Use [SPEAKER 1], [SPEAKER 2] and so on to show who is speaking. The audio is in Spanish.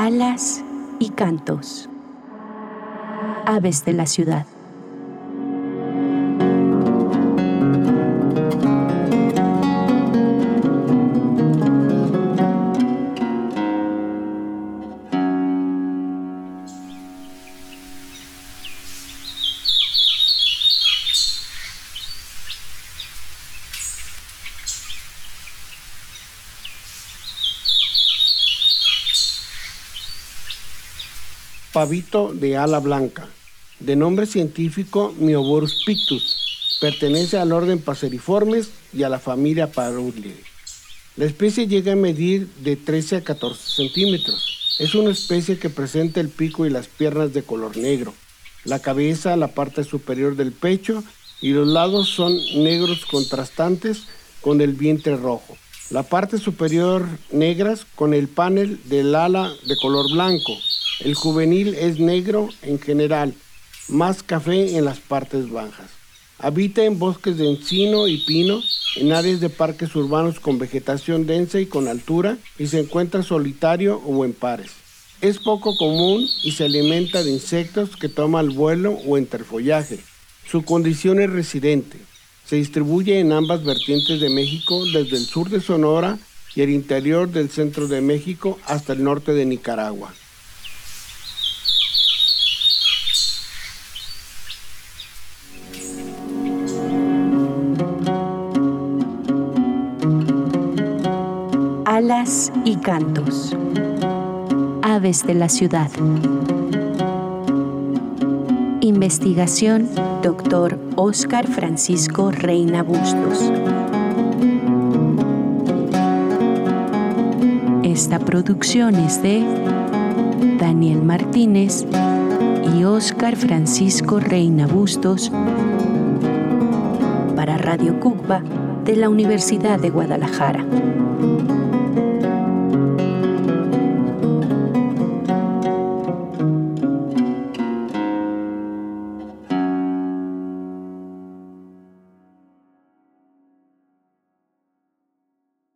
[SPEAKER 1] Alas y cantos. Aves de la ciudad.
[SPEAKER 2] Pavito de ala blanca, de nombre científico Myoborus pictus, pertenece al orden Passeriformes y a la familia Parulidae. La especie llega a medir de 13 a 14 centímetros. Es una especie que presenta el pico y las piernas de color negro. La cabeza, la parte superior del pecho y los lados son negros contrastantes con el vientre rojo. La parte superior negras con el panel del ala de color blanco. El juvenil es negro en general, más café en las partes bajas. Habita en bosques de encino y pino, en áreas de parques urbanos con vegetación densa y con altura, y se encuentra solitario o en pares. Es poco común y se alimenta de insectos que toma al vuelo o entre follaje. Su condición es residente. Se distribuye en ambas vertientes de México, desde el sur de Sonora y el interior del centro de México hasta el norte de Nicaragua.
[SPEAKER 1] Alas y cantos. Aves de la ciudad. Investigación, Dr. Óscar Francisco Reina Bustos. Esta producción es de Daniel Martínez y Óscar Francisco Reina Bustos para Radio Cucba de la Universidad de Guadalajara.